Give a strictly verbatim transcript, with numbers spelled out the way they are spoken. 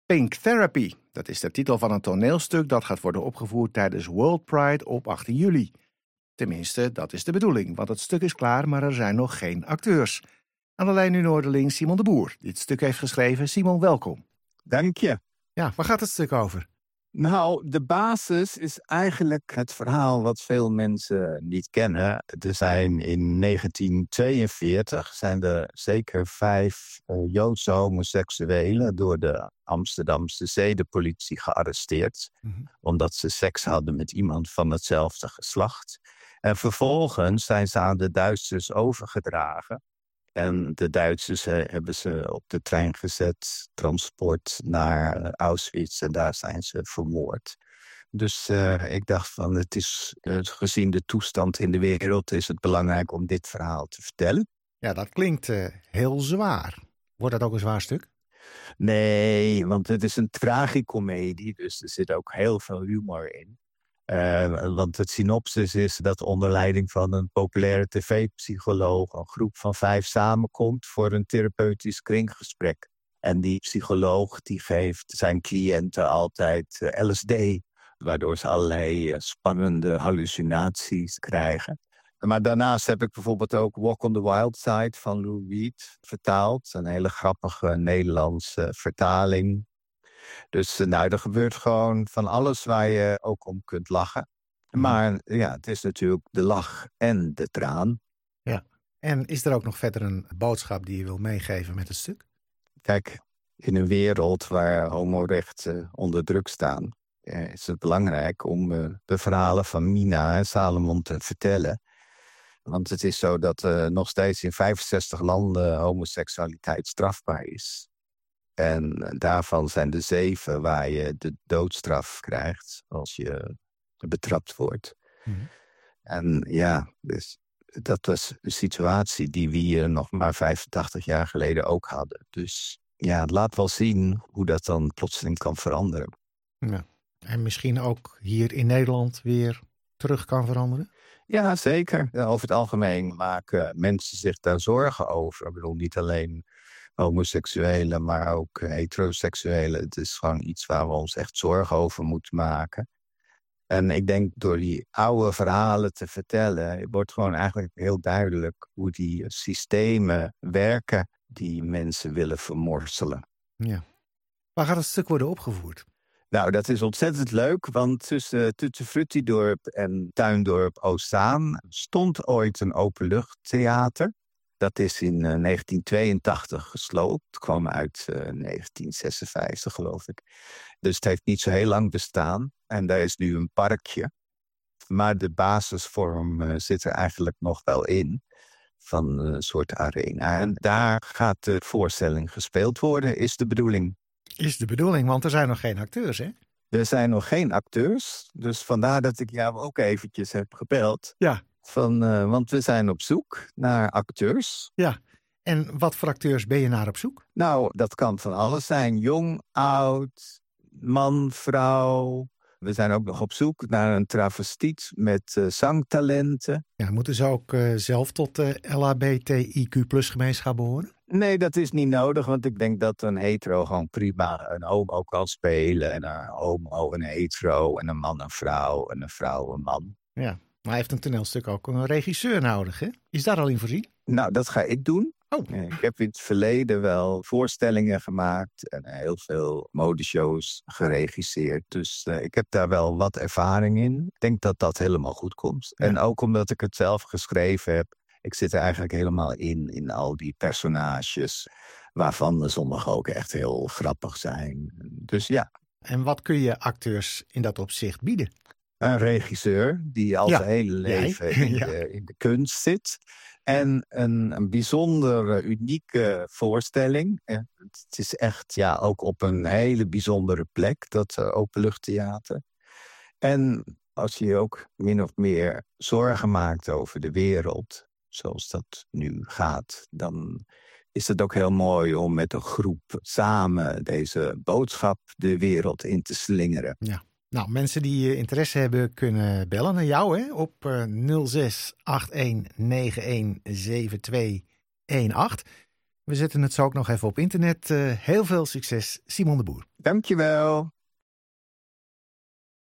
Pink Therapy, dat is de titel van een toneelstuk dat gaat worden opgevoerd tijdens World Pride op achttien juli. Tenminste, dat is de bedoeling, want het stuk is klaar, maar er zijn nog geen acteurs. Aan de lijn nu Noorderling Simon de Boer, die het stuk heeft geschreven. Simon, welkom. Dank je. Ja, waar gaat het stuk over? Nou, de basis is eigenlijk het verhaal wat veel mensen niet kennen. Er zijn in negentien tweeënveertig zijn er zeker vijf uh, Joodse homoseksuelen door de Amsterdamse zedenpolitie gearresteerd. Mm-hmm. Omdat ze seks hadden met iemand van hetzelfde geslacht. En vervolgens zijn ze aan de Duitsers overgedragen. En de Duitsers uh, hebben ze op de trein gezet, transport naar uh, Auschwitz en daar zijn ze vermoord. Dus uh, ik dacht van, het is, uh, gezien de toestand in de wereld, is het belangrijk om dit verhaal te vertellen. Ja, dat klinkt uh, heel zwaar. Wordt dat ook een zwaar stuk? Nee, want het is een tragicomedie, dus er zit ook heel veel humor in. Uh, want het synopsis is dat onder leiding van een populaire tv-psycholoog een groep van vijf samenkomt voor een therapeutisch kringgesprek. En die psycholoog die geeft zijn cliënten altijd uh, L S D, waardoor ze allerlei uh, spannende hallucinaties krijgen. Maar daarnaast heb ik bijvoorbeeld ook Walk on the Wild Side van Lou Reed vertaald. Een hele grappige Nederlandse vertaling. Dus nou, er gebeurt gewoon van alles waar je ook om kunt lachen. Maar ja, het is natuurlijk de lach en de traan. Ja, en is er ook nog verder een boodschap die je wil meegeven met het stuk? Kijk, in een wereld waar homorechten onder druk staan, eh, is het belangrijk om uh, de verhalen van Mina en Salomon te vertellen. Want het is zo dat uh, nog steeds in vijfenzestig landen homoseksualiteit strafbaar is. En daarvan zijn er zeven waar je de doodstraf krijgt als je betrapt wordt. Mm-hmm. En ja, dus dat was een situatie die we hier nog maar vijfentachtig jaar geleden ook hadden. Dus ja, het laat wel zien hoe dat dan plotseling kan veranderen. Ja. En misschien ook hier in Nederland weer terug kan veranderen? Ja, zeker. Over het algemeen maken mensen zich daar zorgen over. Ik bedoel, niet alleen homoseksuelen, maar ook heteroseksuelen. Het is gewoon iets waar we ons echt zorgen over moeten maken. En ik denk door die oude verhalen te vertellen, wordt gewoon eigenlijk heel duidelijk hoe die systemen werken die mensen willen vermorzelen. Ja. Waar gaat het stuk worden opgevoerd? Nou, dat is ontzettend leuk, want tussen Tuttefruttidorp en Tuindorp Oostzaan stond ooit een openluchttheater. Dat is in uh, negentien tweeëntachtig gesloopt. Het kwam uit uh, negentien zesenvijftig, geloof ik. Dus het heeft niet zo heel lang bestaan. En daar is nu een parkje. Maar de basisvorm uh, zit er eigenlijk nog wel in. Van een soort arena. En daar gaat de voorstelling gespeeld worden, is de bedoeling. Is de bedoeling, want er zijn nog geen acteurs, hè? Er zijn nog geen acteurs. Dus vandaar dat ik jou ook eventjes heb gebeld. Ja. Van, uh, want we zijn op zoek naar acteurs. Ja, en wat voor acteurs ben je naar op zoek? Nou, dat kan van alles zijn. Jong, oud, man, vrouw. We zijn ook nog op zoek naar een travestiet met uh, zangtalenten. Ja, moeten ze ook uh, zelf tot de L H B T I Q plus gemeenschap behoren? Nee, dat is niet nodig, want ik denk dat een hetero gewoon prima een homo kan spelen. En een homo een hetero en een man een vrouw en een vrouw een man. Ja. Maar hij heeft een toneelstuk ook een regisseur nodig, hè? Is daar al in voorzien? Nou, dat ga ik doen. Oh. Ik heb in het verleden wel voorstellingen gemaakt en heel veel modeshows geregisseerd. Dus uh, ik heb daar wel wat ervaring in. Ik denk dat dat helemaal goed komt. Ja. En ook omdat ik het zelf geschreven heb. Ik zit er eigenlijk helemaal in, in al die personages. Waarvan sommige ook echt heel grappig zijn. Dus ja. En wat kun je acteurs in dat opzicht bieden? Een regisseur die al ja. zijn hele leven in, ja. de, in de kunst zit. En een, een bijzondere, unieke voorstelling. Het is echt ja, ook op een hele bijzondere plek, dat uh, openluchttheater. En als je je ook min of meer zorgen maakt over de wereld, zoals dat nu gaat, dan is het ook heel mooi om met een groep samen deze boodschap de wereld in te slingeren. Ja. Nou, mensen die interesse hebben kunnen bellen naar jou hè, op uh, nul zes acht een negen een zeven twee een acht. We zetten het zo ook nog even op internet. Uh, heel veel succes, Simon de Boer. Dankjewel.